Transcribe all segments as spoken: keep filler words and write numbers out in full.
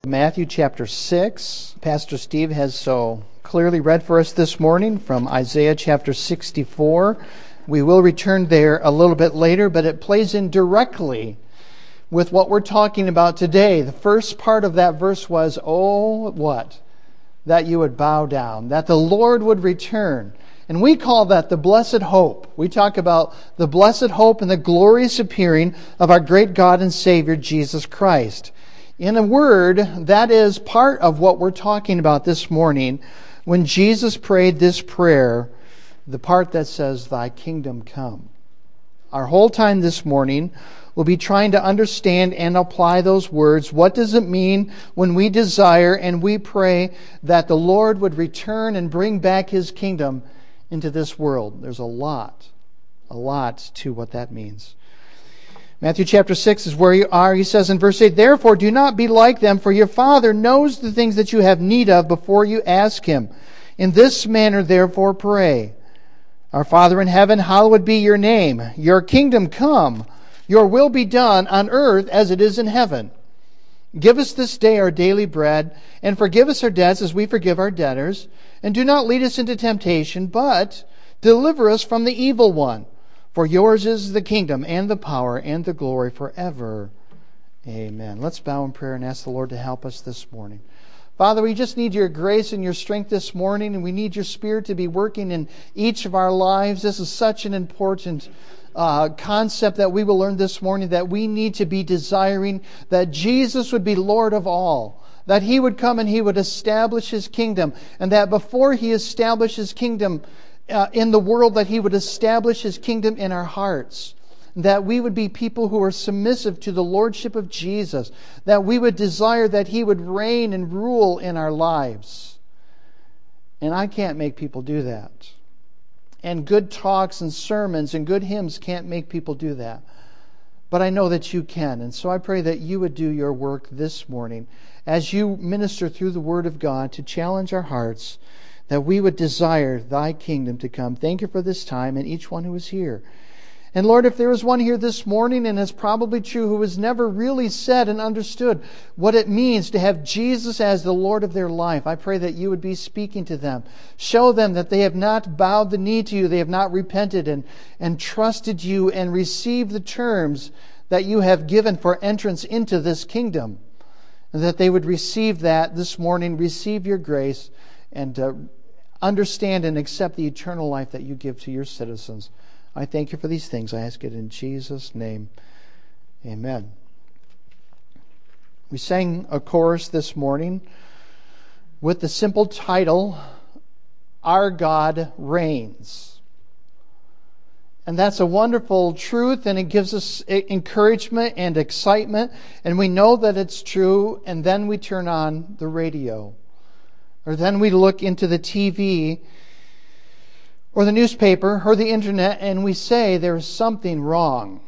Matthew chapter six. Pastor Steve has so clearly read for us this morning from Isaiah chapter sixty-four. We will return there a little bit later, but it plays in directly with what we're talking about today. The first part of that verse was, oh, what? That you would bow down, that the Lord would return. And we call that the blessed hope. We talk about the blessed hope and the glorious appearing of our great God and Savior, Jesus Christ. In a word, that is part of what we're talking about this morning when Jesus prayed this prayer, the part that says, Thy kingdom come. Our whole time this morning will be trying to understand and apply those words. What does it mean when we desire and we pray that the Lord would return and bring back His kingdom into this world? There's a lot, a lot to what that means. Matthew chapter six is where you are. He says in verse eight, Therefore do not be like them, for your Father knows the things that you have need of before you ask Him. In this manner therefore pray. Our Father in heaven, hallowed be your name. Your kingdom come. Your will be done on earth as it is in heaven. Give us this day our daily bread, and forgive us our debts as we forgive our debtors. And do not lead us into temptation, but deliver us from the evil one. For yours is the kingdom and the power and the glory forever. Amen. Let's bow in prayer and ask the Lord to help us this morning. Father, we just need your grace and your strength this morning, and we need your Spirit to be working in each of our lives. This is such an important uh, concept that we will learn this morning, that we need to be desiring that Jesus would be Lord of all, that He would come and He would establish His kingdom, and that before He established His kingdom uh, in the world, that He would establish His kingdom in our hearts. That we would be people who are submissive to the Lordship of Jesus. That we would desire that He would reign and rule in our lives. And I can't make people do that. And good talks and sermons and good hymns can't make people do that. But I know that you can. And so I pray that you would do your work this morning as you minister through the Word of God to challenge our hearts, that we would desire Thy kingdom to come. Thank you for this time and each one who is here. And Lord, if there is one here this morning, and it's probably true, who has never really said and understood what it means to have Jesus as the Lord of their life, I pray that you would be speaking to them. Show them that they have not bowed the knee to you, they have not repented and, and trusted you and received the terms that you have given for entrance into this kingdom. And that they would receive that this morning, receive your grace, and uh, understand and accept the eternal life that you give to your citizens. I thank you for these things. I ask it in Jesus' name. Amen. We sang a chorus this morning with the simple title, Our God Reigns. And that's a wonderful truth, and it gives us encouragement and excitement, and we know that it's true, and then we turn on the radio. Or then we look into the T V or the newspaper, or the internet, and we say there is something wrong.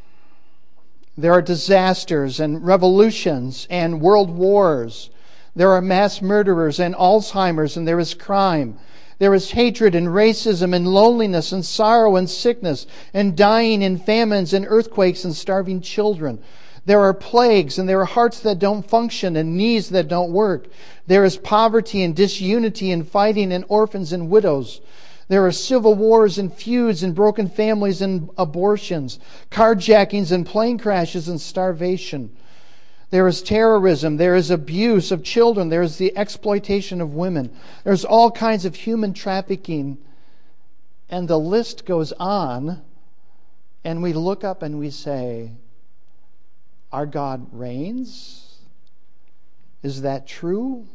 There are disasters and revolutions and world wars. There are mass murderers and Alzheimer's, and there is crime. There is hatred and racism and loneliness and sorrow and sickness and dying and famines and earthquakes and starving children. There are plagues, and there are hearts that don't function and knees that don't work. There is poverty and disunity and fighting and orphans and widows. There are civil wars and feuds and broken families and abortions, carjackings and plane crashes and starvation. There is terrorism. There is abuse of children. There is the exploitation of women. There's all kinds of human trafficking. And the list goes on. And we look up and we say, our God reigns? Is that true?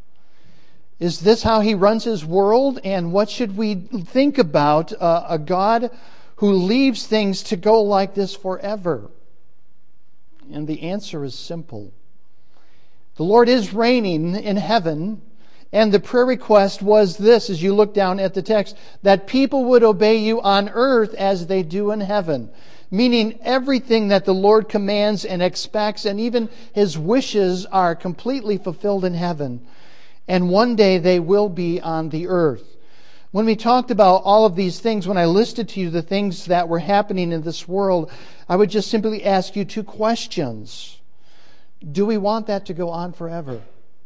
Is this how He runs His world? And what should we think about uh, a God who leaves things to go like this forever? And the answer is simple. The Lord is reigning in heaven, and the prayer request was this, as you look down at the text, that people would obey you on earth as they do in heaven. Meaning everything that the Lord commands and expects, and even His wishes, are completely fulfilled in heaven. And one day they will be on the earth. When we talked about all of these things, when I listed to you the things that were happening in this world, I would just simply ask you two questions. Do we want that to go on forever?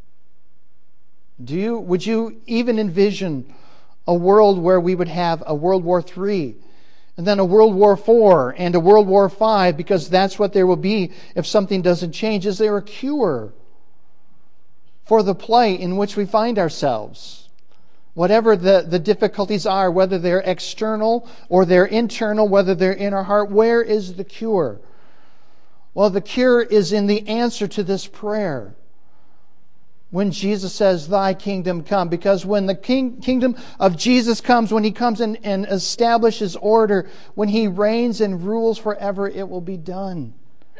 Do you, would you even envision a world where we would have a World War Three, and then a World War Four, and a World War Five, because that's what there will be if something doesn't change? Is there a cure for the plight in which we find ourselves? Whatever the, the difficulties are, whether they're external or they're internal, whether they're in our heart, where is the cure? Well, the cure is in the answer to this prayer. When Jesus says, "Thy kingdom come," because when the king, kingdom of Jesus comes, when He comes in and establishes order, when He reigns and rules forever, it will be done.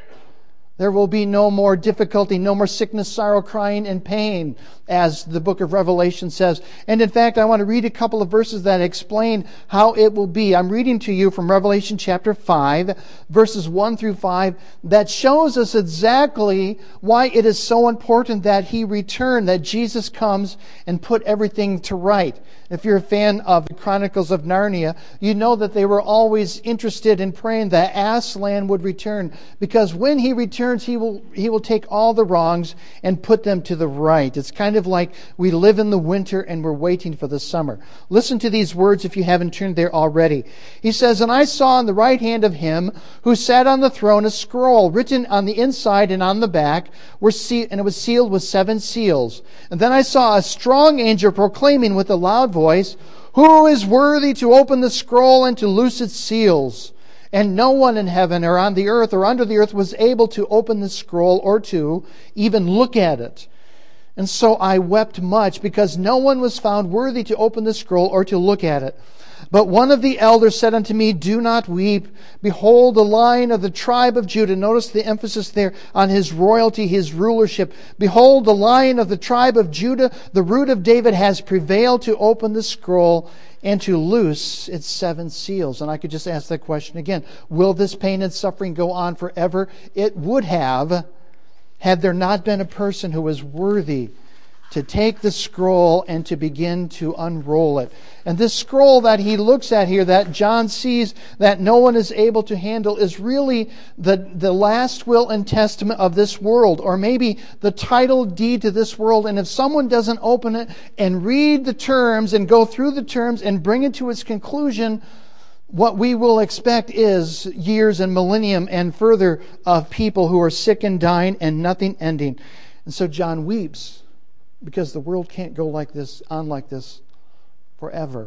There will be no more difficulty, no more sickness, sorrow, crying, and pain, as the book of Revelation says. And in fact, I want to read a couple of verses that explain how it will be. I'm reading to you from Revelation chapter five, verses one through five, that shows us exactly why it is so important that He return, that Jesus comes and put everything to right. If you're a fan of the Chronicles of Narnia, you know that they were always interested in praying that Aslan would return, because when he returns, he will he will take all the wrongs and put them to the right. It's kind of like we live in the winter and we're waiting for the summer. Listen to these words if you haven't turned there already. He says, "And I saw on the right hand of Him who sat on the throne a scroll written on the inside and on the back, were se- and it was sealed with seven seals. And then I saw a strong angel proclaiming with a loud voice, 'Who is worthy to open the scroll and to loose its seals?' And no one in heaven or on the earth or under the earth was able to open the scroll or to even look at it. And so I wept much, because no one was found worthy to open the scroll or to look at it. But one of the elders said unto me, 'Do not weep. Behold, the Lion of the tribe of Judah,'" notice the emphasis there on His royalty, His rulership. "Behold, the Lion of the tribe of Judah, the root of David, has prevailed to open the scroll and to loose its seven seals." And I could just ask that question again. Will this pain and suffering go on forever? It would have, had there not been a person who was worthy to take the scroll and to begin to unroll it. And this scroll that he looks at here, that John sees, that no one is able to handle, is really the, the last will and testament of this world, or maybe the title deed to this world. And if someone doesn't open it and read the terms and go through the terms and bring it to its conclusion, what we will expect is years and millennium and further of people who are sick and dying and nothing ending. And so John weeps, because the world can't go like this, on like this forever.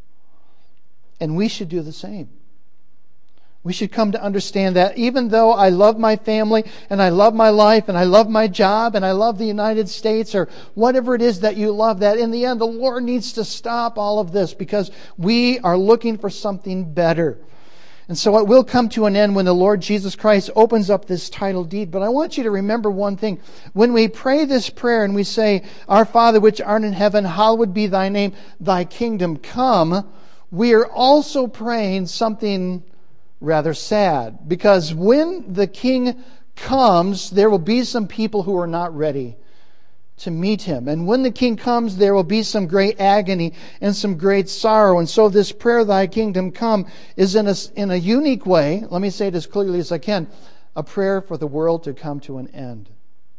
And we should do the same. We should come to understand that even though I love my family and I love my life and I love my job and I love the United States, or whatever it is that you love, that in the end the Lord needs to stop all of this, because we are looking for something better. And so it will come to an end when the Lord Jesus Christ opens up this title deed. But I want you to remember one thing. When we pray this prayer and we say, "Our Father which art in heaven, hallowed be thy name, thy kingdom come," we are also praying something rather sad. Because when the King comes, there will be some people who are not ready to meet Him. And when the King comes, there will be some great agony and some great sorrow. And so this prayer, "Thy kingdom come," is in a, in a unique way, let me say it as clearly as I can, a prayer for the world to come to an end.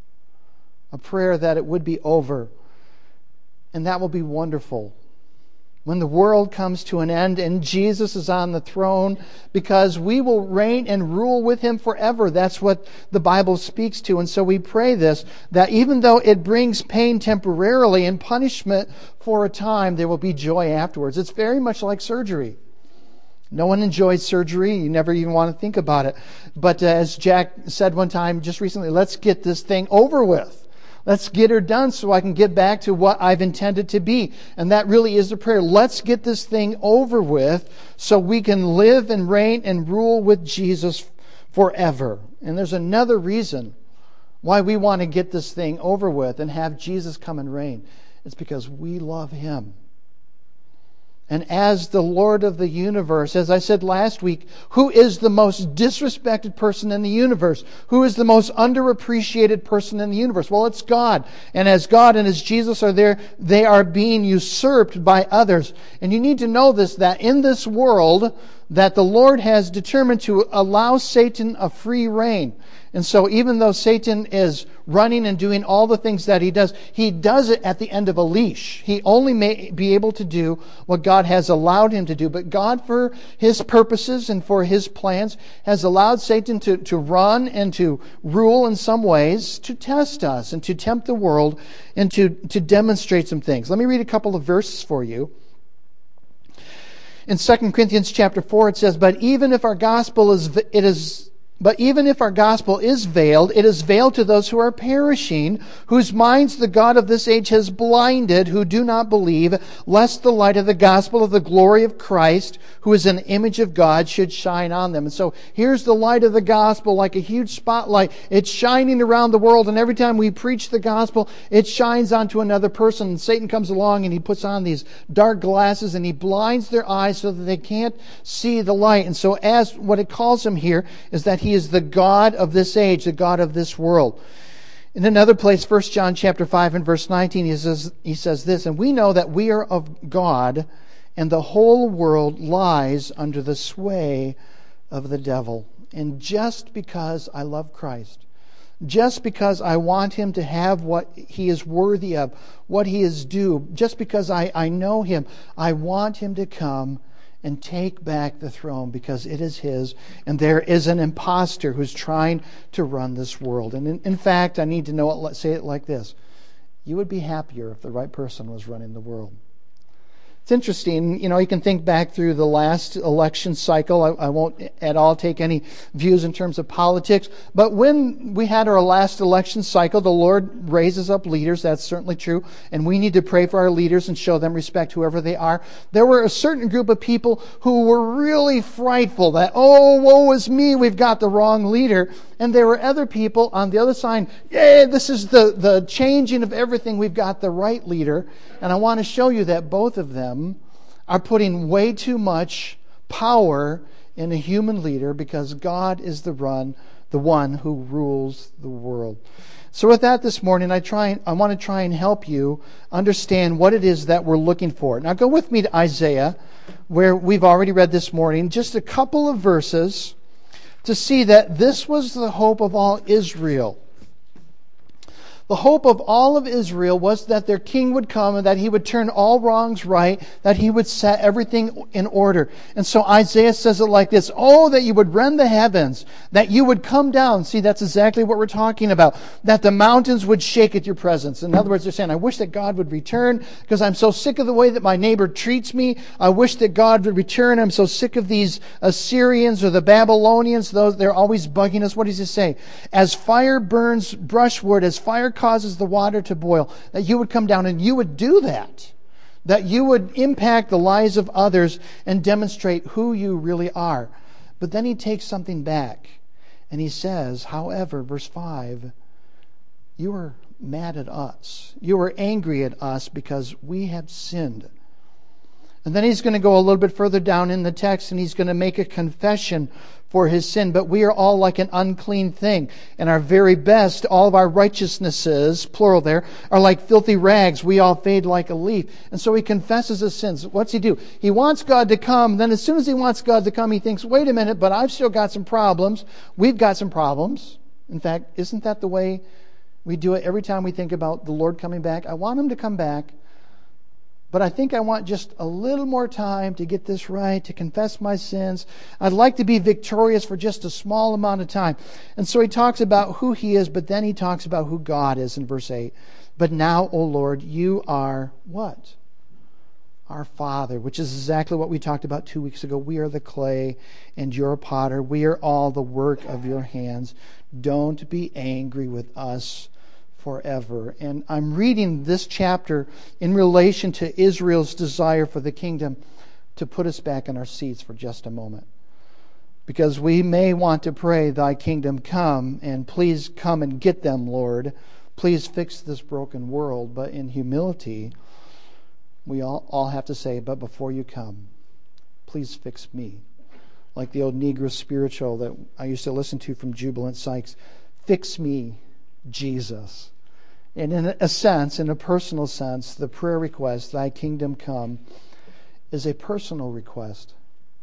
A prayer that it would be over. And that will be wonderful. When the world comes to an end and Jesus is on the throne, because we will reign and rule with Him forever. That's what the Bible speaks to. And so we pray this, that even though it brings pain temporarily and punishment for a time, there will be joy afterwards. It's very much like surgery. No one enjoys surgery. You never even want to think about it. But uh, as Jack said one time just recently, let's get this thing over with. Let's get her done so I can get back to what I've intended to be. And that really is the prayer. Let's get this thing over with so we can live and reign and rule with Jesus forever. And there's another reason why we want to get this thing over with and have Jesus come and reign. It's because we love Him. And as the Lord of the universe, as I said last week, who is the most disrespected person in the universe? Who is the most underappreciated person in the universe? Well, it's God. And as God and as Jesus are there, they are being usurped by others. And you need to know this, that in this world, that the Lord has determined to allow Satan a free rein. And so even though Satan is running and doing all the things that he does, he does it at the end of a leash. He only may be able to do what God has allowed him to do. But God, for his purposes and for his plans, has allowed Satan to, to run and to rule in some ways, to test us and to tempt the world and to, to demonstrate some things. Let me read a couple of verses for you. In Second Corinthians chapter four, it says, But even if our gospel is, it is, but even if our gospel is veiled, it is veiled to those who are perishing, whose minds the God of this age has blinded, who do not believe, lest the light of the gospel of the glory of Christ, who is an image of God, should shine on them. And so here's the light of the gospel, like a huge spotlight. It's shining around the world, and every time we preach the gospel, it shines onto another person. And Satan comes along and he puts on these dark glasses and he blinds their eyes so that they can't see the light. And so as what it calls him here is that he He is the God of this age, the God of this world. In another place, First John chapter five and verse nineteen, he says, he says this, And we know that we are of God, and the whole world lies under the sway of the devil. And just because I love Christ, just because I want him to have what he is worthy of, what he is due, just because I, I know him, I want him to come and take back the throne because it is his, and there is an imposter who's trying to run this world. And in, in fact, I need to know it, let's say it like this. You would be happier if the right person was running the world. It's interesting, you know, you can think back through the last election cycle. I, I won't at all take any views in terms of politics. But when we had our last election cycle, the Lord raises up leaders. That's certainly true. And we need to pray for our leaders and show them respect, whoever they are. There were a certain group of people who were really frightful that, oh, woe is me, we've got the wrong leader. And there were other people on the other side, yeah, this is the, the changing of everything. We've got the right leader. And I want to show you that both of them are putting way too much power in a human leader because God is the run, the one who rules the world. So with that this morning, I try I want to try and help you understand what it is that we're looking for. Now go with me to Isaiah, where we've already read this morning, just a couple of verses to see that this was the hope of all Israel. The hope of all of Israel was that their king would come and that he would turn all wrongs right, that he would set everything in order. And so Isaiah says it like this, Oh, that you would rend the heavens, that you would come down. See, that's exactly what we're talking about. That the mountains would shake at your presence. In other words, they're saying, I wish that God would return because I'm so sick of the way that my neighbor treats me. I wish that God would return. I'm so sick of these Assyrians or the Babylonians. Those, they're always bugging us. What does he say? As fire burns brushwood, as fire causes the water to boil, that you would come down and you would do that. That you would impact the lives of others and demonstrate who you really are. But then he takes something back and he says, however, verse five, you are mad at us. You are angry at us because we have sinned. And then he's going to go a little bit further down in the text and he's going to make a confession for his sin. But we are all like an unclean thing. And our very best, all of our righteousnesses, plural there, are like filthy rags. We all fade like a leaf. And so he confesses his sins. What's he do? He wants God to come. Then as soon as he wants God to come, he thinks, wait a minute, but I've still got some problems. We've got some problems. In fact, isn't that the way we do it every time we think about the Lord coming back? I want him to come back. But I think I want just a little more time to get this right, to confess my sins. I'd like to be victorious for just a small amount of time. And so he talks about who he is, but then he talks about who God is in verse eight. But now, O Lord, you are what? Our Father, which is exactly what we talked about two weeks ago. We are the clay and you're a potter. We are all the work of your hands. Don't be angry with us forever. And I'm reading this chapter in relation to Israel's desire for the kingdom to put us back in our seats for just a moment. Because we may want to pray, thy kingdom come, and please come and get them, Lord. Please fix this broken world. But in humility, we all, all have to say, but before you come, please fix me. Like the old Negro spiritual that I used to listen to from Jubilant Sykes. Fix me, Jesus. And in a sense, in a personal sense, the prayer request, thy kingdom come, is a personal request.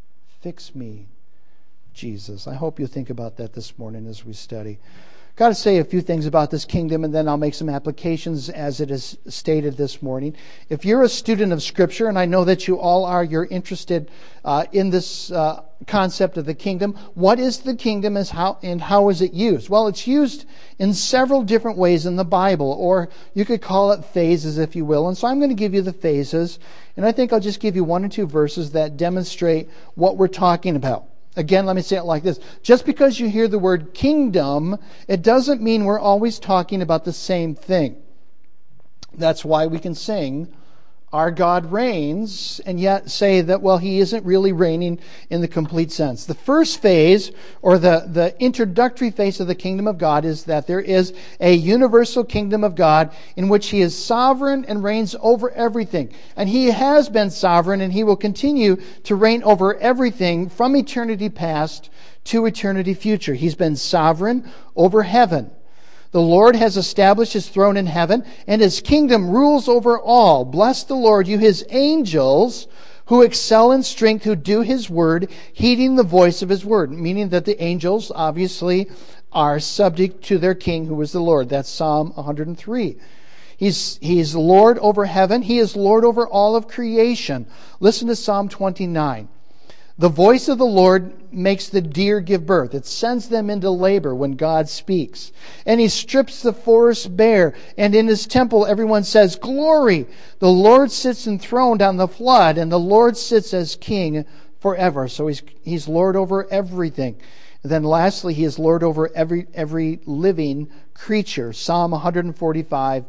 Fix me, Jesus. I hope you think about that this morning as we study. Got to say a few things about this kingdom, and then I'll make some applications as it is stated this morning. If you're a student of Scripture, and I know that you all are, you're interested uh, in this uh, concept of the kingdom. What is the kingdom is how, and how is it used? Well, it's used in several different ways in the Bible, or you could call it phases, if you will. And so I'm going to give you the phases, and I think I'll just give you one or two verses that demonstrate what we're talking about. Again, let me say it like this. Just because you hear the word kingdom, it doesn't mean we're always talking about the same thing. That's why we can sing, "Our God reigns," and yet say that, well, He isn't really reigning in the complete sense. The first phase, or the, the introductory phase of the kingdom of God, is that there is a universal kingdom of God in which He is sovereign and reigns over everything. And He has been sovereign, and He will continue to reign over everything from eternity past to eternity future. He's been sovereign over heaven. The Lord has established His throne in heaven, and His kingdom rules over all. Bless the Lord, you His angels, who excel in strength, who do His word, heeding the voice of His word. Meaning that the angels, obviously, are subject to their King, who is the Lord. That's Psalm one hundred three. He's, he's Lord over heaven. He is Lord over all of creation. Listen to Psalm twenty-nine. The voice of the Lord makes the deer give birth. It sends them into labor when God speaks. And He strips the forest bare. And in His temple everyone says, "Glory! The Lord sits enthroned on the flood, and the Lord sits as King forever." So He's, he's Lord over everything. And then lastly, He is Lord over every, every living creature. Psalm one forty-five.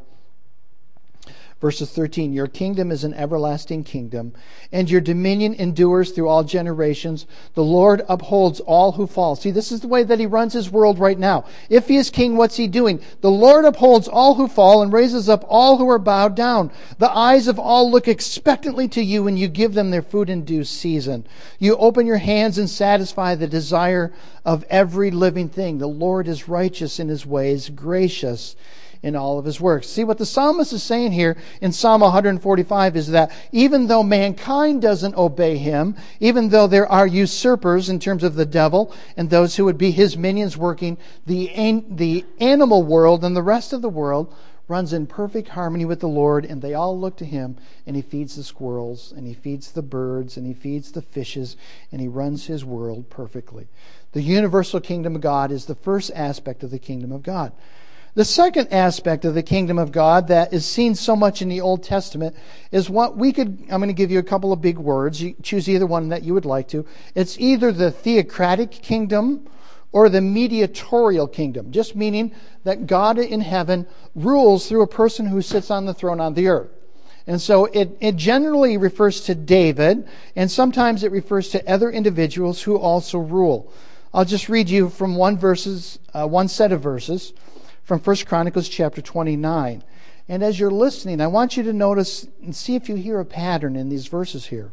Verses thirteen, "Your kingdom is an everlasting kingdom, and your dominion endures through all generations. The Lord upholds all who fall." See, this is the way that He runs His world right now. If He is king, what's He doing? The Lord upholds all who fall and raises up all who are bowed down. The eyes of all look expectantly to you, and you give them their food in due season. You open your hands and satisfy the desire of every living thing. The Lord is righteous in His ways, gracious in all of His works. See, what the psalmist is saying here in Psalm one forty-five is that even though mankind doesn't obey Him, even though there are usurpers in terms of the devil and those who would be His minions working, the, the animal world and the rest of the world runs in perfect harmony with the Lord, and they all look to Him, and He feeds the squirrels, and He feeds the birds, and He feeds the fishes, and He runs His world perfectly. The universal kingdom of God is the first aspect of the kingdom of God. The second aspect of the kingdom of God that is seen so much in the Old Testament is what we could, I'm going to give you a couple of big words. You choose either one that you would like to. It's either the theocratic kingdom or the mediatorial kingdom, just meaning that God in heaven rules through a person who sits on the throne on the earth. And so it, it generally refers to David, and sometimes it refers to other individuals who also rule. I'll just read you from one verses, uh, one set of verses from First Chronicles chapter twenty-nine. And as you're listening, I want you to notice and see if you hear a pattern in these verses here.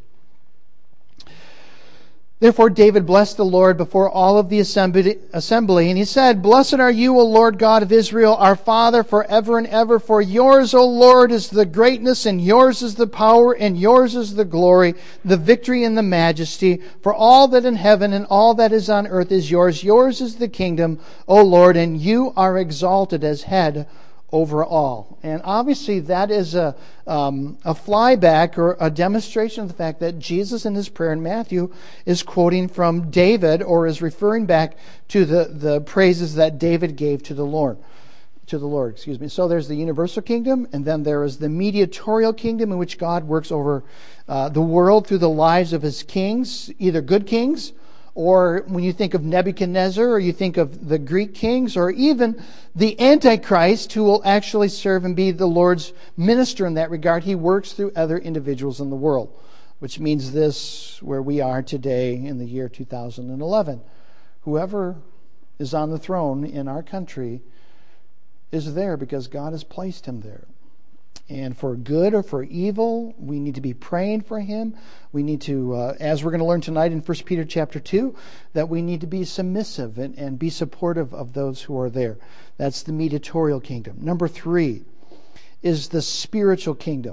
"Therefore David blessed the Lord before all of the assembly, and he said, 'Blessed are you, O Lord God of Israel, our Father, forever and ever. For yours, O Lord, is the greatness, and yours is the power, and yours is the glory, the victory and the majesty. For all that in heaven and all that is on earth is yours. Yours is the kingdom, O Lord, and you are exalted as head over all.'" And obviously that is a, um, a flyback or a demonstration of the fact that Jesus in His prayer in Matthew is quoting from David, or is referring back to the, the praises that David gave to the Lord. To the Lord, excuse me. So there's the universal kingdom, and then there is the mediatorial kingdom in which God works over uh, the world through the lives of His kings, either good kings, or when you think of Nebuchadnezzar, or you think of the Greek kings, or even the Antichrist, who will actually serve and be the Lord's minister in that regard. He works through other individuals in the world, which means this, where we are today in the year two thousand eleven. Whoever is on the throne in our country is there because God has placed him there. And for good or for evil, we need to be praying for him. We need to, uh, as we're going to learn tonight in First Peter chapter two, that we need to be submissive and, and be supportive of those who are there. That's the mediatorial kingdom. Number three is the spiritual kingdom.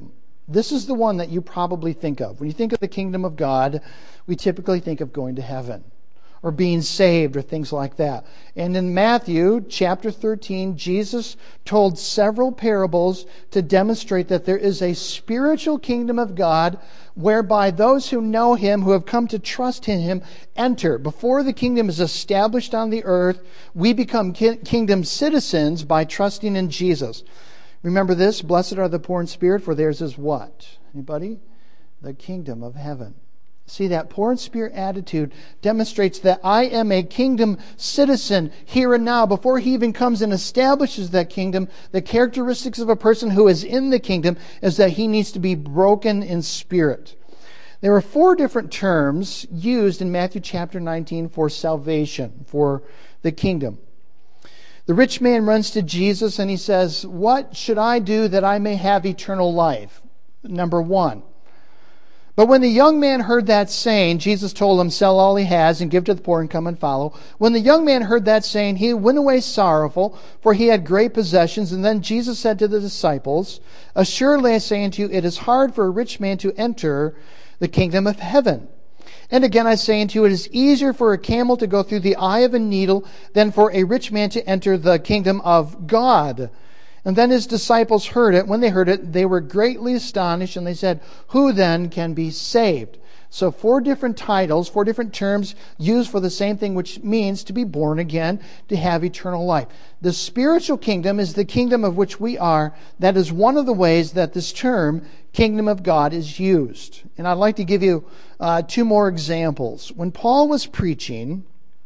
This is the one that you probably think of. When you think of the kingdom of God, we typically think of going to heaven or being saved or things like that. And in Matthew chapter thirteen, Jesus told several parables to demonstrate that there is a spiritual kingdom of God whereby those who know Him, who have come to trust in Him, enter. Before the kingdom is established on the earth, we become kingdom citizens by trusting in Jesus. Remember this, blessed are the poor in spirit, for theirs is what? Anybody? The kingdom of heaven. See, that poor in spirit attitude demonstrates that I am a kingdom citizen here and now. Before He even comes and establishes that kingdom, the characteristics of a person who is in the kingdom is that he needs to be broken in spirit. There are four different terms used in Matthew chapter nineteen for salvation, for the kingdom. The rich man runs to Jesus and he says, "What should I do that I may have eternal life?" Number one. But when the young man heard that saying, Jesus told him, "Sell all he has and give to the poor and come and follow." When the young man heard that saying, he went away sorrowful, for he had great possessions. And then Jesus said to the disciples, "Assuredly I say unto you, it is hard for a rich man to enter the kingdom of heaven. And again I say unto you, it is easier for a camel to go through the eye of a needle than for a rich man to enter the kingdom of God." And then his disciples heard it. When they heard it, they were greatly astonished, and they said, "Who then can be saved?" So four different titles, four different terms used for the same thing, which means to be born again, to have eternal life. The spiritual kingdom is the kingdom of which we are. That is one of the ways that this term, kingdom of God, is used. And I'd like to give you uh, two more examples. When Paul was preaching,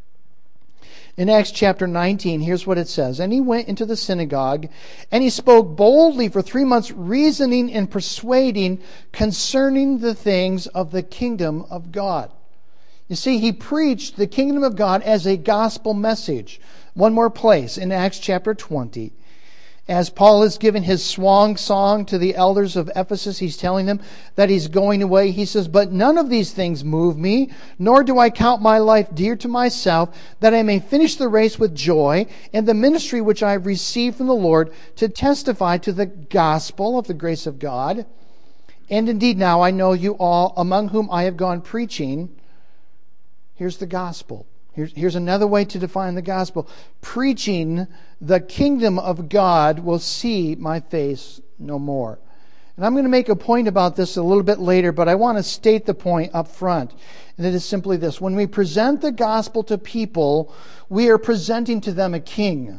in Acts chapter nineteen, here's what it says. "And he went into the synagogue, and he spoke boldly for three months, reasoning and persuading concerning the things of the kingdom of God." You see, he preached the kingdom of God as a gospel message. One more place, in Acts chapter twenty. As Paul is giving his swan song to the elders of Ephesus, he's telling them that he's going away. He says, "But none of these things move me, nor do I count my life dear to myself, that I may finish the race with joy, and the ministry which I have received from the Lord, to testify to the gospel of the grace of God. And indeed now I know you all, among whom I have gone preaching." Here's the gospel. Here's, here's another way to define the gospel. Preaching the kingdom of God will see my face no more. And I'm going to make a point about this a little bit later, but I want to state the point up front. And it is simply this. When we present the gospel to people, we are presenting to them a king.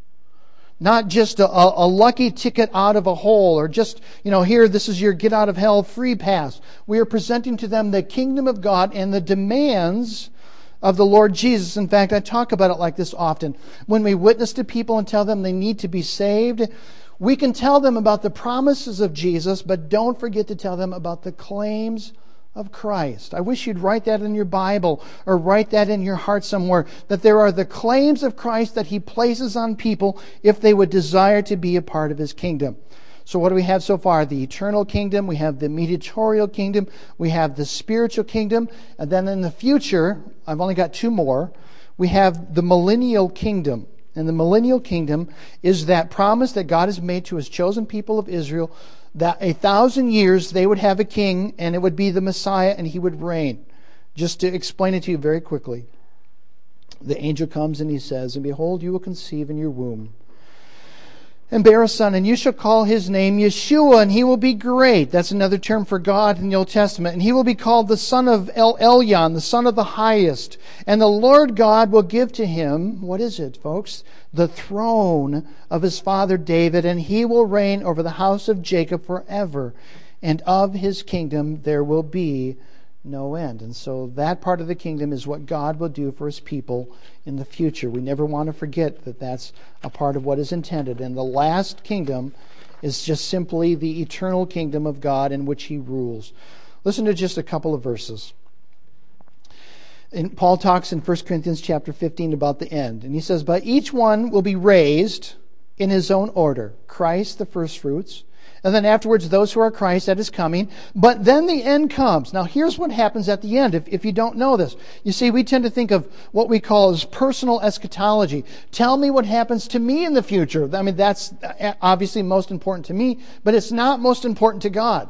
Not just a, a, a lucky ticket out of a hole, or just, you know, here, this is your get out of hell free pass. We are presenting to them the kingdom of God and the demands of the Lord Jesus. In fact, I talk about it like this often. When we witness to people and tell them they need to be saved, we can tell them about the promises of Jesus, but don't forget to tell them about the claims of Christ. I wish you'd write that in your Bible or write that in your heart somewhere, that there are the claims of Christ that He places on people if they would desire to be a part of His kingdom. So what do we have so far? The eternal kingdom, we have the mediatorial kingdom, we have the spiritual kingdom, and then in the future, I've only got two more, we have the millennial kingdom. And the millennial kingdom is that promise that God has made to His chosen people of Israel, that a thousand years they would have a king, and it would be the Messiah, and He would reign. Just to explain it to you very quickly. The angel comes and he says, "And behold, you will conceive in your womb, and bear a son, and you shall call his name Yeshua, and he will be great." That's another term for God in the Old Testament. "And he will be called the Son of El Elyon, the Son of the Highest. And the Lord God will give to him," what is it, folks? "The throne of his father David, and he will reign over the house of Jacob forever. And of his kingdom there will be no end." And so that part of the kingdom is what God will do for His people in the future. We never want to forget that that's a part of what is intended. And the last kingdom is just simply the eternal kingdom of God in which He rules. Listen to just a couple of verses. And Paul talks in First Corinthians chapter fifteen about the end. And he says, "But each one will be raised in his own order. Christ the first fruits, and then afterwards those who are Christ at His coming. But then the end comes." Now here's what happens at the end, if, if you don't know this. You see, we tend to think of what we call as personal eschatology. Tell me what happens to me in the future. I mean, that's obviously most important to me, but it's not most important to God.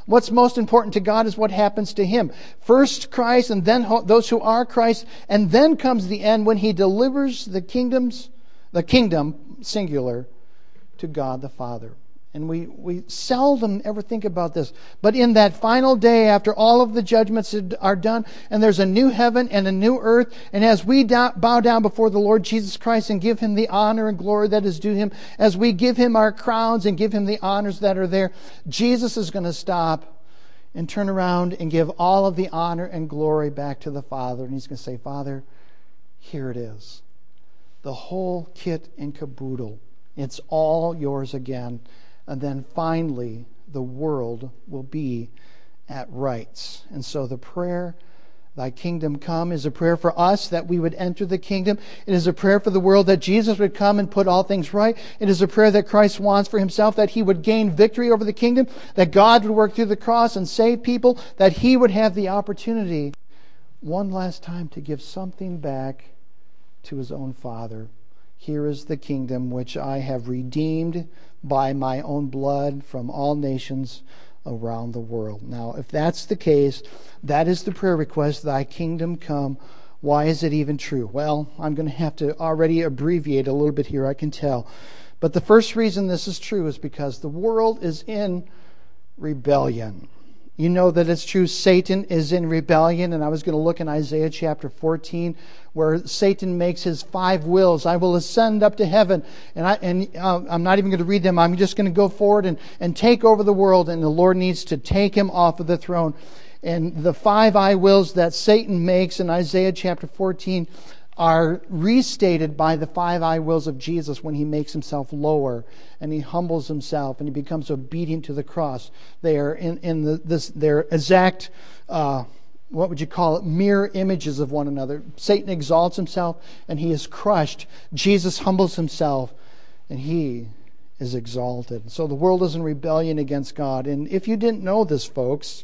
What's most important to God is what happens to Him. First Christ, and then those who are Christ, and then comes the end when He delivers the kingdoms, the kingdom, singular, to God the Father. And we, we seldom ever think about this. But in that final day, after all of the judgments are done, and there's a new heaven and a new earth, and as we bow down before the Lord Jesus Christ and give Him the honor and glory that is due Him, as we give Him our crowns and give Him the honors that are there, Jesus is going to stop and turn around and give all of the honor and glory back to the Father. And He's going to say, Father, here it is. The whole kit and caboodle. It's all yours again. And then finally, the world will be at rights. And so the prayer, Thy kingdom come, is a prayer for us that we would enter the kingdom. It is a prayer for the world that Jesus would come and put all things right. It is a prayer that Christ wants for Himself, that He would gain victory over the kingdom, that God would work through the cross and save people, that He would have the opportunity one last time to give something back to His own Father. Here is the kingdom which I have redeemed by my own blood from all nations around the world. Now, if that's the case, that is the prayer request, Thy kingdom come. Why is it even true? Well, I'm going to have to already abbreviate a little bit here, I can tell. But the first reason this is true is because the world is in rebellion. You know that it's true. Satan is in rebellion. And I was going to look in Isaiah chapter fourteen, where Satan makes his five wills. I will ascend up to heaven. And, I, and uh, I'm not even going to read them. I'm just going to go forward and, and take over the world. And the Lord needs to take him off of the throne. And the five I wills that Satan makes in Isaiah chapter fourteen are restated by the five I wills of Jesus when He makes Himself lower and He humbles Himself and He becomes obedient to the cross. They are in, in the, this, they're exact, uh, what would you call it, mirror images of one another. Satan exalts himself and he is crushed. Jesus humbles Himself and He is exalted. So the world is in rebellion against God. And if you didn't know this, folks,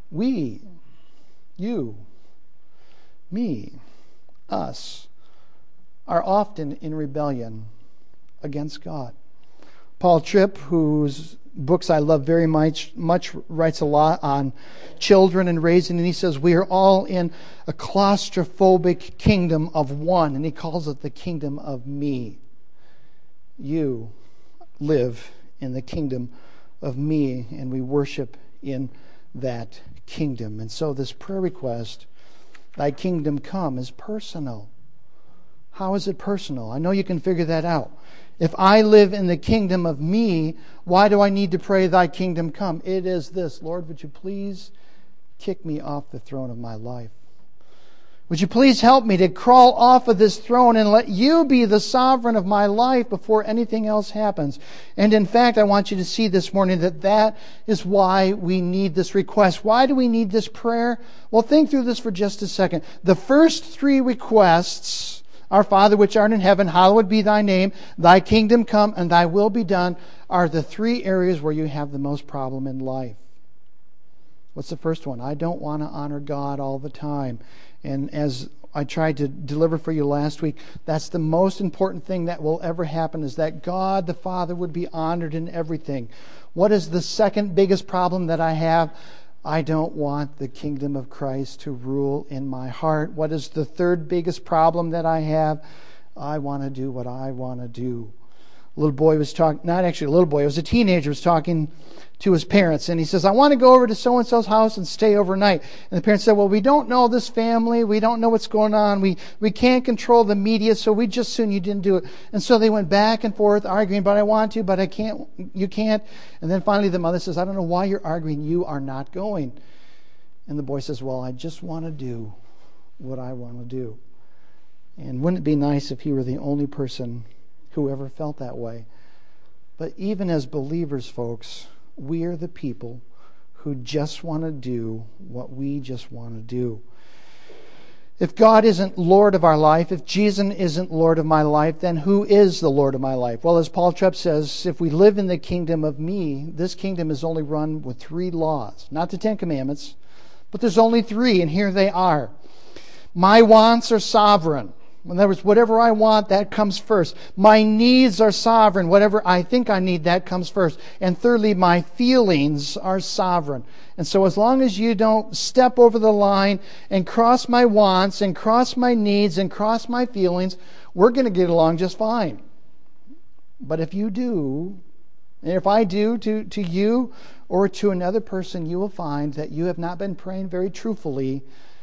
we, you, me, us, are often in rebellion against God. Paul Tripp, whose books I love very much, much writes a lot on children and raising, and he says we are all in a claustrophobic kingdom of one, and he calls it the kingdom of me. You live in the kingdom of me, and we worship in that kingdom. And so this prayer request, Thy kingdom come, is personal. How is it personal? I know you can figure that out. If I live in the kingdom of me, why do I need to pray, Thy kingdom come? It is this: Lord, would you please kick me off the throne of my life? Would you please help me to crawl off of this throne and let You be the sovereign of my life before anything else happens? And in fact, I want you to see this morning that that is why we need this request. Why do we need this prayer? Well, think through this for just a second. The first three requests, Our Father which art in heaven, hallowed be Thy name, Thy kingdom come, and Thy will be done, are the three areas where you have the most problem in life. What's the first one? I don't want to honor God all the time. And as I tried to deliver for you last week, that's the most important thing that will ever happen, is that God the Father would be honored in everything. What is the second biggest problem that I have? I don't want the kingdom of Christ to rule in my heart. What is the third biggest problem that I have? I want to do what I want to do. A little boy was talking, not actually a little boy, it was a teenager, was talking to his parents, and he says, I want to go over to so-and-so's house and stay overnight. And the parents said, well, we don't know this family, we don't know what's going on, we, we can't control the media, so we just soon you didn't do it. And so they went back and forth arguing, but I want to, but I can't, you can't. And then finally the mother says, I don't know why you're arguing, you are not going. And the boy says, well, I just want to do what I want to do. And wouldn't it be nice if he were the only person who ever felt that way? But even as believers, folks, we are the people who just want to do what we just want to do. If God isn't Lord of our life, if Jesus isn't Lord of my life, then who is the Lord of my life? Well, as Paul Tripp says, if we live in the kingdom of me, this kingdom is only run with three laws. Not the Ten Commandments, but there's only three, and here they are. My wants are sovereign. In other words, whatever I want, that comes first. My needs are sovereign. Whatever I think I need, that comes first. And thirdly, my feelings are sovereign. And so as long as you don't step over the line and cross my wants and cross my needs and cross my feelings, we're going to get along just fine. But if you do, and if I do to, to you or to another person, you will find that you have not been praying very truthfully,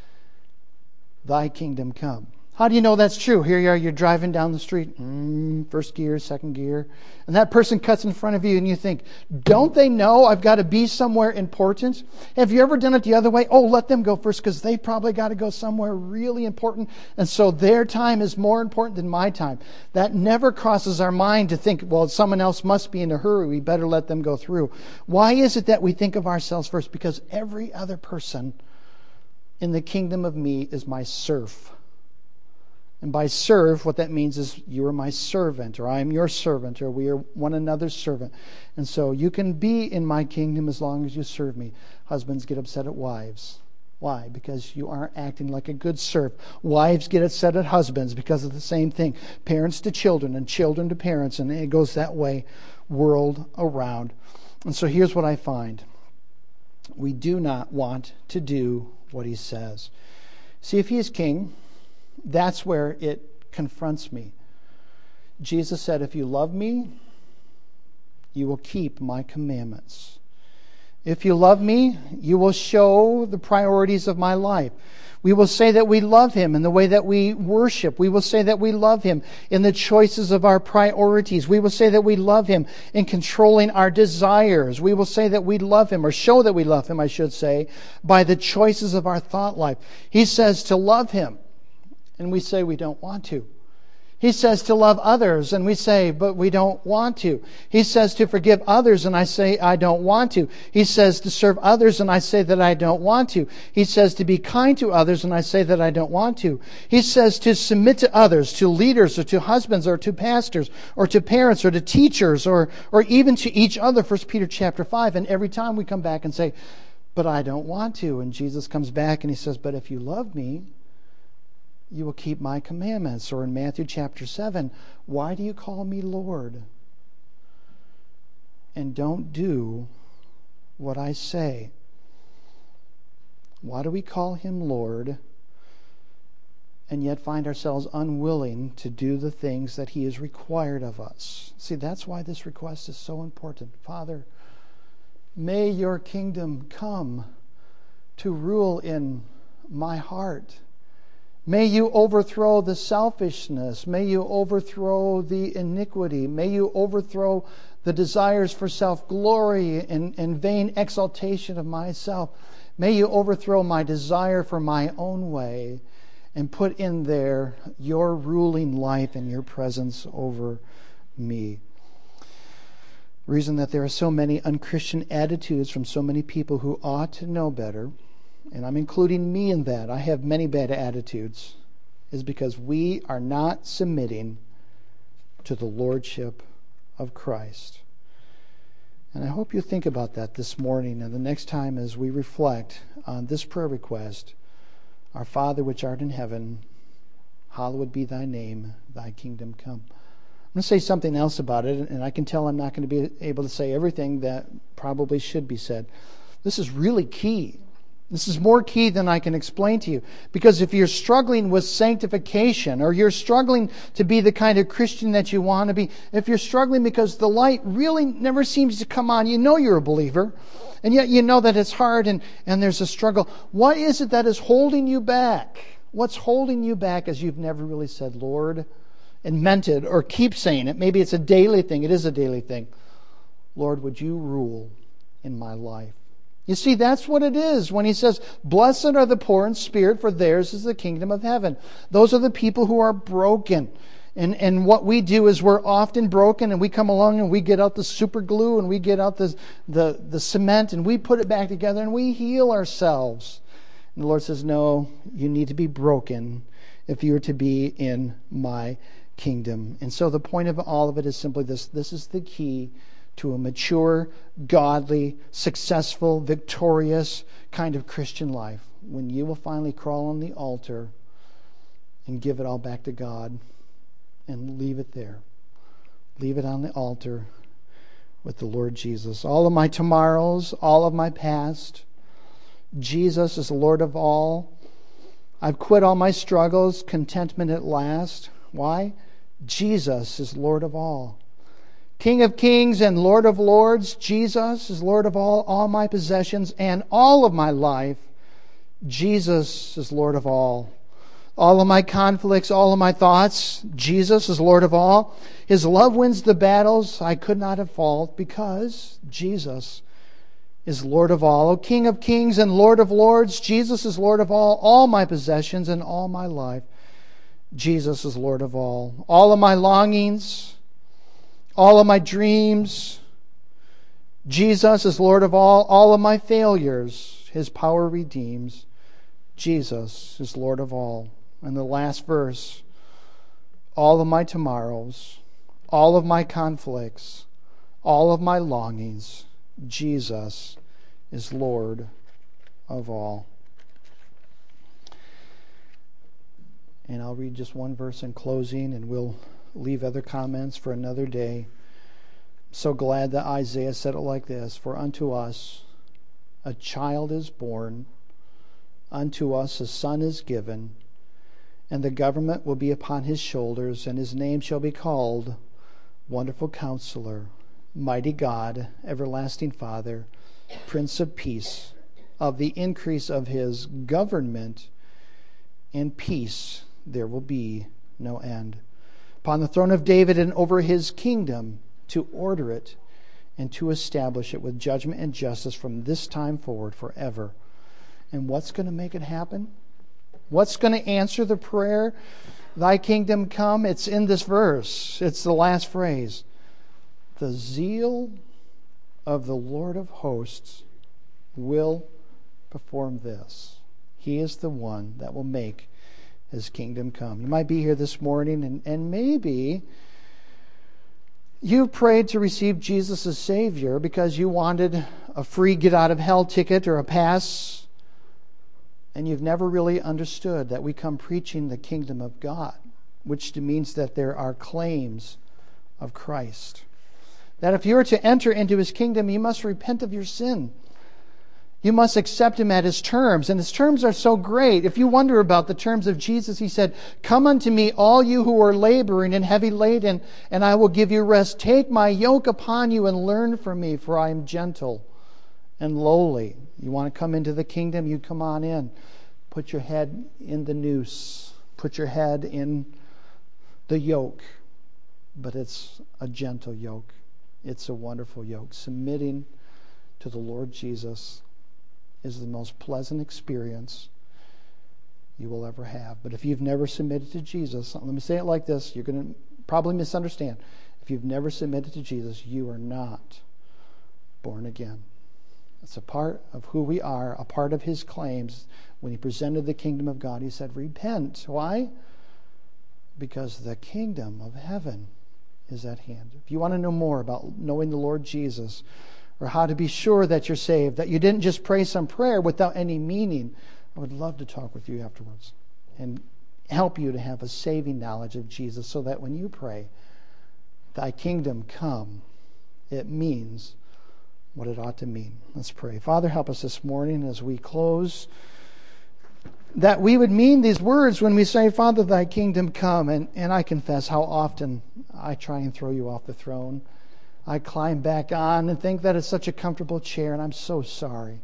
thy kingdom come. How do you know that's true? Here you are, you're driving down the street, mm, first gear, second gear, and that person cuts in front of you and you think, don't they know I've got to be somewhere important? Have you ever done it the other way? Oh, let them go first because they probably got to go somewhere really important, and so their time is more important than my time. That never crosses our mind to think, well, someone else must be in a hurry, we better let them go through. Why is it that we think of ourselves first? Because every other person in the kingdom of me is my serf. And by serve, what that means is you are my servant, or I am your servant, or we are one another's servant. And so you can be in my kingdom as long as you serve me. Husbands get upset at wives. Why? Because you aren't acting like a good serf. Wives get upset at husbands because of the same thing. Parents to children, and children to parents, and it goes that way world around. And so here's what I find. We do not want to do what he says. See, if he is king, that's where it confronts me. Jesus said, if you love me, you will keep my commandments. If you love me, you will show the priorities of my life. We will say that we love him in the way that we worship. We will say that we love him in the choices of our priorities. We will say that we love him in controlling our desires. We will say that we love him, or show that we love him, I should say, by the choices of our thought life. He says to love him, and we say we don't want to. He says to love others, and we say, but we don't want to. He says to forgive others, and I say, I don't want to. He says to serve others, and I say that I don't want to. He says to be kind to others, and I say that I don't want to. He says to submit to others, to leaders, or to husbands, or to pastors, or to parents, or to teachers, or, or even to each other, First Peter chapter five. And every time we come back and say, but I don't want to. And Jesus comes back and he says, but if you love me, you will keep my commandments. Or in Matthew chapter seven, why do you call me Lord and don't do what I say? Why do we call him Lord and yet find ourselves unwilling to do the things that he is required of us? See, that's why this request is so important. Father, may your kingdom come to rule in my heart. May you overthrow the selfishness. May you overthrow the iniquity. May you overthrow the desires for self-glory and, and vain exaltation of myself. May you overthrow my desire for my own way and put in there your ruling life and your presence over me. Reason that there are so many unchristian attitudes from so many people who ought to know better, and I'm including me in that, I have many bad attitudes, is because we are not submitting to the lordship of Christ. And I hope you think about that this morning and the next time as we reflect on this prayer request. Our Father which art in heaven, hallowed be thy name, thy kingdom come. I'm going to say something else about it, and I can tell I'm not going to be able to say everything that probably should be said. This is really key. This is more key than I can explain to you. Because if you're struggling with sanctification, or you're struggling to be the kind of Christian that you want to be, if you're struggling because the light really never seems to come on, you know you're a believer, and yet you know that it's hard and, and there's a struggle. What is it that is holding you back? What's holding you back is you've never really said, Lord, and meant it, or keep saying it. Maybe it's a daily thing. It is a daily thing. Lord, would you rule in my life? You see, that's what it is when he says, blessed are the poor in spirit, for theirs is the kingdom of heaven. Those are the people who are broken. And and what we do is we're often broken, and we come along and we get out the super glue and we get out the, the, the cement and we put it back together and we heal ourselves. And the Lord says, no, you need to be broken if you're to be in my kingdom. And so the point of all of it is simply this. This is the key to a mature, godly, successful, victorious kind of Christian life. When you will finally crawl on the altar and give it all back to God and leave it there. Leave it on the altar with the Lord Jesus. All of my tomorrows, all of my past, Jesus is the Lord of all. I've quit all my struggles, contentment at last. Why? Jesus is Lord of all. King of kings and Lord of lords, Jesus is Lord of all, all my possessions and all of my life. Jesus is Lord of all. All of my conflicts, all of my thoughts, Jesus is Lord of all. His love wins the battles I could not have fought because Jesus is Lord of all. O King of kings and Lord of lords, Jesus is Lord of all, all my possessions and all my life. Jesus is Lord of all. All of my longings, all of my dreams, Jesus is Lord of all. All of my failures, His power redeems. Jesus is Lord of all. And the last verse, all of my tomorrows, all of my conflicts, all of my longings, Jesus is Lord of all. And I'll read just one verse in closing, and we'll leave other comments for another day. I'm so glad that Isaiah said it like this: For unto us a child is born, unto us a son is given, and the government will be upon his shoulders, and his name shall be called Wonderful Counselor, Mighty God, Everlasting Father, Prince of Peace. Of the increase of his government and peace there will be no end. Upon the throne of David and over his kingdom, to order it and to establish it with judgment and justice from this time forward forever. And what's going to make it happen? What's going to answer the prayer, Thy kingdom come? It's in this verse. It's the last phrase. The zeal of the Lord of hosts will perform this. He is the one that will make His kingdom come. You might be here this morning, and, and maybe you prayed to receive Jesus as Savior because you wanted a free get-out-of-hell ticket or a pass, and you've never really understood that we come preaching the kingdom of God, which means that there are claims of Christ. That if you are to enter into His kingdom, you must repent of your sin. You must accept Him at His terms. And His terms are so great. If you wonder about the terms of Jesus, He said, Come unto me, all you who are laboring and heavy laden, and I will give you rest. Take my yoke upon you and learn from me, for I am gentle and lowly. You want to come into the kingdom? You come on in. Put your head in the noose. Put your head in the yoke. But it's a gentle yoke. It's a wonderful yoke. Submitting to the Lord Jesus is the most pleasant experience you will ever have. But if you've never submitted to Jesus, let me say it like this. You're going to probably misunderstand. If you've never submitted to Jesus, you are not born again. It's a part of who we are, a part of His claims. When He presented the kingdom of God, He said, repent. Why? Because the kingdom of heaven is at hand. If you want to know more about knowing the Lord Jesus, or how to be sure that you're saved, that you didn't just pray some prayer without any meaning, I would love to talk with you afterwards and help you to have a saving knowledge of Jesus, so that when you pray, Thy kingdom come, it means what it ought to mean. Let's pray. Father, help us this morning as we close, that we would mean these words when we say, Father, Thy kingdom come. And, and I confess how often I try and throw You off the throne. I climb back on and think that it's such a comfortable chair, and I'm so sorry.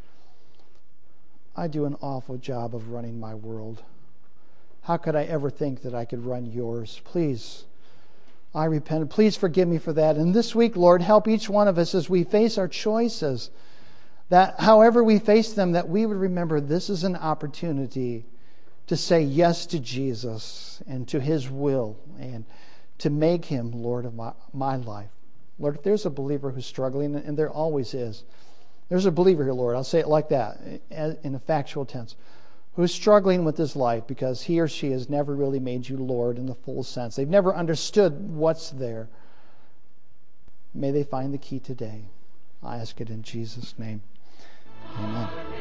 I do an awful job of running my world. How could I ever think that I could run Yours? Please, I repent. Please forgive me for that. And this week, Lord, help each one of us as we face our choices, that however we face them, that we would remember this is an opportunity to say yes to Jesus and to His will, and to make Him Lord of my, my life. Lord, if there's a believer who's struggling, and there always is, there's a believer here, Lord, I'll say it like that, in a factual tense, who's struggling with his life because he or she has never really made You Lord in the full sense. They've never understood what's there. May they find the key today. I ask it in Jesus' name. Amen.